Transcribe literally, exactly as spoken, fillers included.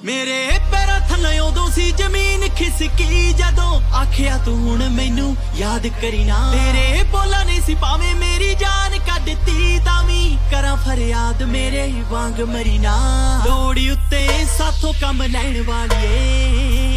मेरे पैरां थल्ले उदों सी जमीन खिसकी जदों आखिया तू हुण मैनू याद करी ना तेरे बोला नहीं सी भावें मेरी जान कड्डती तावी करां फरियाद मेरे वांग मरी ना लोड़ी उत्ते साथों कम लैण वालिए